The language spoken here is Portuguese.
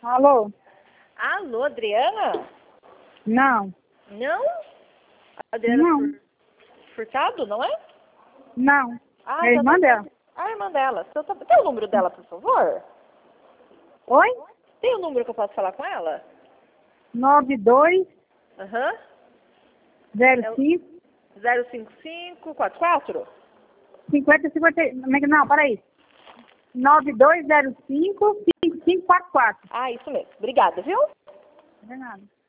Alô? Alô, Adriana? Não. Não? Adriana Não. Furtado, não é? Não. Ah, É a irmã dela. A irmã dela. Tem o número dela, por favor? Oi? Tem o número que eu posso falar com ela? 92 Aham. 05 05544? 50. Não, peraí. 9205 5544. Ah, isso mesmo. Obrigada, viu? Não é nada.